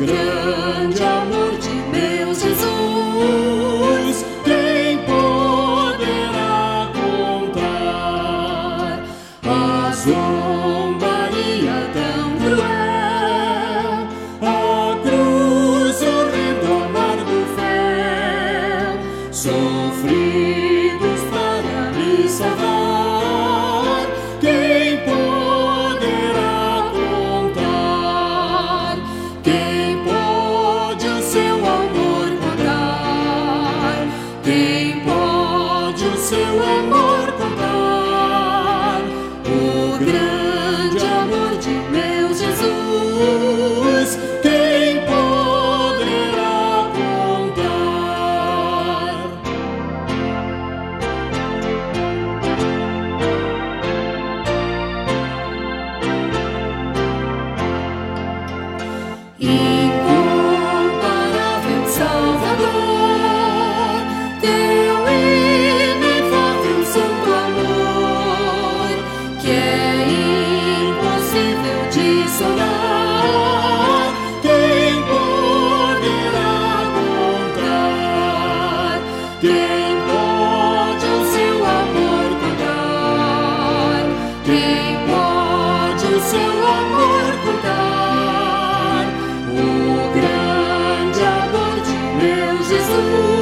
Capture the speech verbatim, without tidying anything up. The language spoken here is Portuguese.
grande amor de meu Jesus, quem poderá contar? A zombaria tão cruel, a cruz horrenda, amargo fel, sofridos para me salvar, quem poderá contar? Quem pode o seu amor contar? Quem pode o seu amor contar? O grande amor de meu Jesus, quem poderá contar? Incomparável Salvador, teu inefável santo amor, que é impossível de sonhar, quem poderá contar? Quem pode o seu amor contar? Quem pode o seu amor contar? O grande amor de meu Jesus.